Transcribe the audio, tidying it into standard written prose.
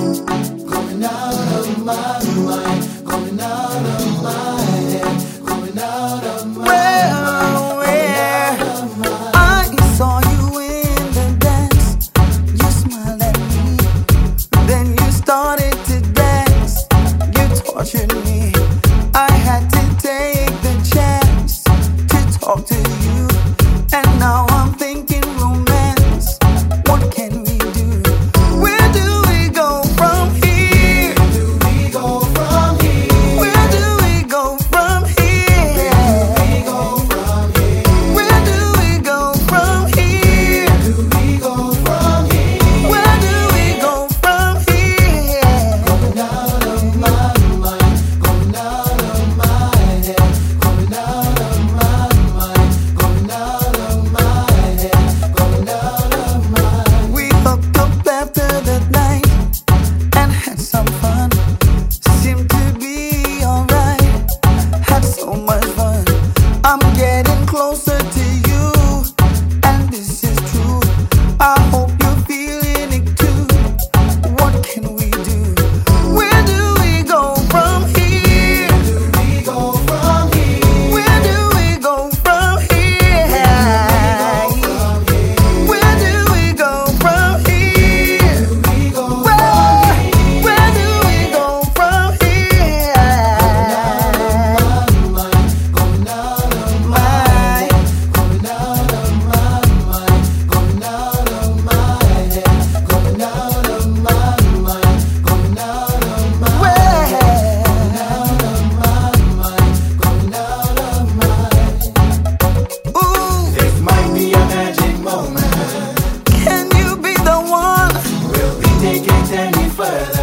Going out of my mind, going out of my head, going out of my Well, yeah. I saw you in the dance. You smiled at me, then you started to dance. You tortured me. I had to take the chance to talk to you, and now I'm thinking romance. What can we do? Where do we go from here? Where do we go from here? Where do we go from here? We go from here. Where do we go from here? Do we go from here? Where do we go from here? Going out of my mind, going out of my head, going out of my mind, going out of my head, going out of my. We hooked up after the night and had some fun. Seemed to be alright. Had so much fun. I'm getting closer to you, and this is true. I hope you're feeling it too. What can we do? Where do we go from here? Do we go from here? Where do we go from here? Where do we go from here? Do we go Where do we go from here? going out of my My, going out of my mind, going out of my head, going out of my mind, going out of my where? out of my mind, going out of my. Ooh, This might be a magic moment. can you be the one? Will we take it any further?